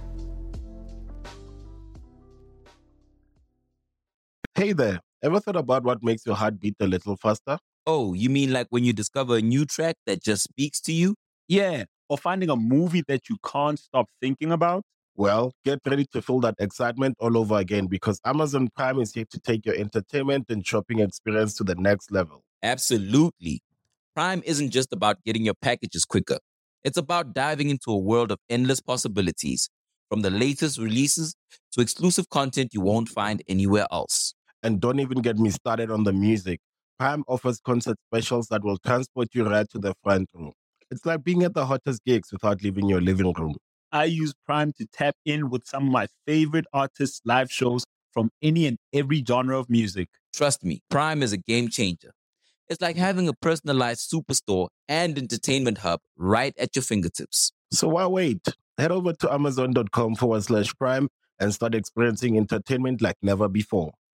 Hey there, ever thought about what makes your heart beat a little faster? Oh, you mean like when you discover a new track that just speaks to you? Yeah, or finding a movie that you can't stop thinking about? Well, get ready to feel that excitement all over again, because Amazon Prime is here to take your entertainment and shopping experience to the next level. Absolutely. Prime isn't just about getting your packages quicker. It's about diving into a world of endless possibilities, from the latest releases to exclusive content you won't find anywhere else. And don't even get me started on the music. Prime offers concert specials that will transport you right to the front row. It's like being at the hottest gigs without leaving your living room. I use Prime to tap in with some of my favorite artists' live shows from any and every genre of music. Trust me, Prime is a game changer. It's like having a personalized superstore and entertainment hub right at your fingertips. So why wait? Head over to amazon.com forward slash prime and start experiencing entertainment like never before.